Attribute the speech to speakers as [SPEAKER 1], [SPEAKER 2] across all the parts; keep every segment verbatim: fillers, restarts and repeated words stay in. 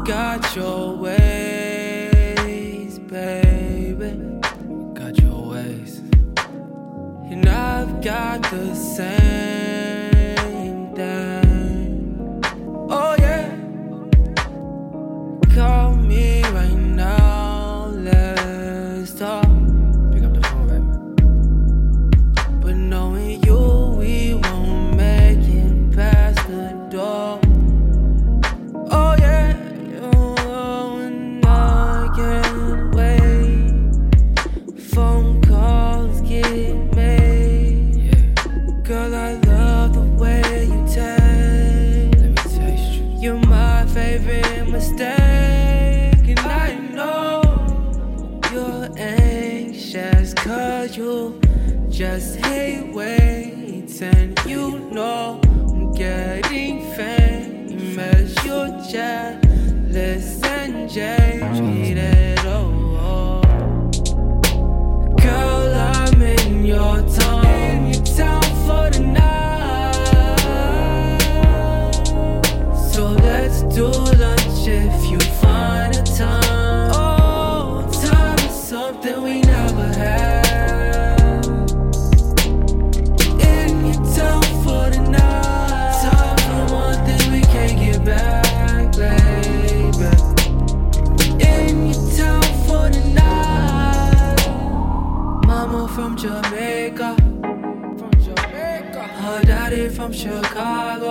[SPEAKER 1] got your ways, baby. Got your ways. And I've got the same thing. Oh yeah. Call me right now, let's talk. Pick up the phone, baby. But knowing you, we won't make it past the door. Oh yeah, oh, and I can't wait. Phone calls get made. Yeah. Girl, I love the way you taste. Let me taste you. You're my favorite mistake. And I know you're anxious, cause you just hate waiting. You know I'm getting famous. You're jealous and jaded. Oh, oh. Girl, I'm in your town, in your town for the night. So let's do lunch if you find a time. Oh, time is something we never had. In your town for the night. Time for one thing we can't get back, baby. In your town for the night. Mama from Jamaica, from Jamaica. Her daddy from Chicago.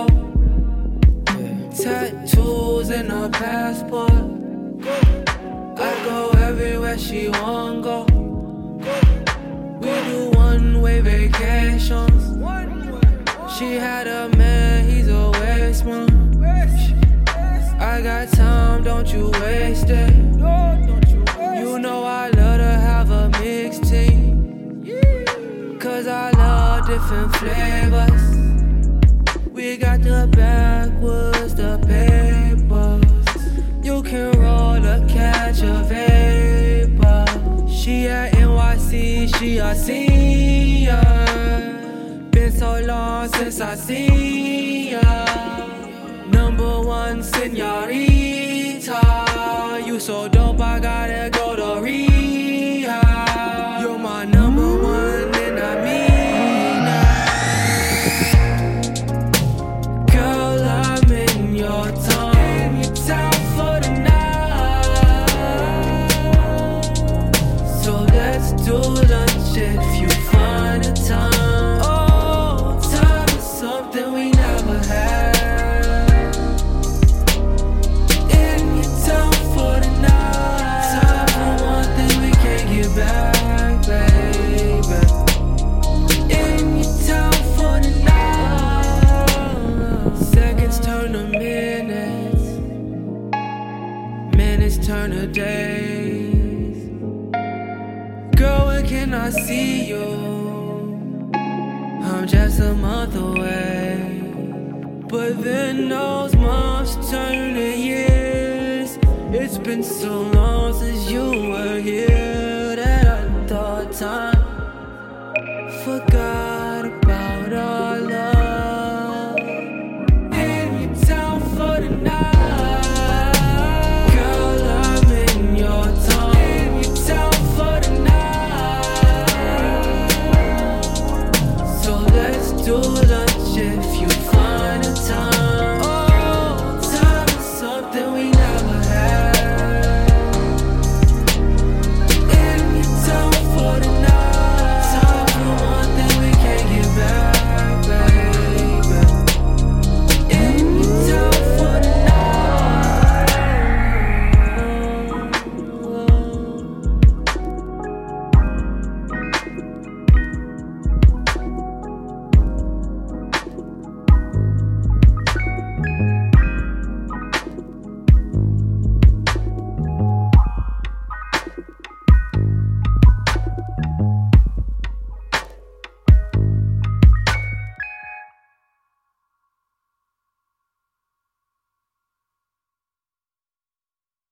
[SPEAKER 1] Tattoos in her passport. I go everywhere she won't go. We do one-way vacations. She had a man, he's a waste man. I got time, don't you waste it. You know I love to have a mixed team, cause I love different flavors. We got the backwoods, the papers. You can roll or catch a vapor. She at N Y C, she a senior. Been so long since I seen ya. Number one señorita. You so dope, I gotta go to rehab. You're my number one and I mean your town, in your town for the night. So let's do lunch if you find a time. Oh, time is something we never had. In your town for the night. Time for one thing we can't get back, baby. In your town for the night. Seconds turn to minutes, minutes turn to days. Girl, when can I see you? I'm just a month away, but then those months turn to years. It's been so long since you were here that I thought time forgot.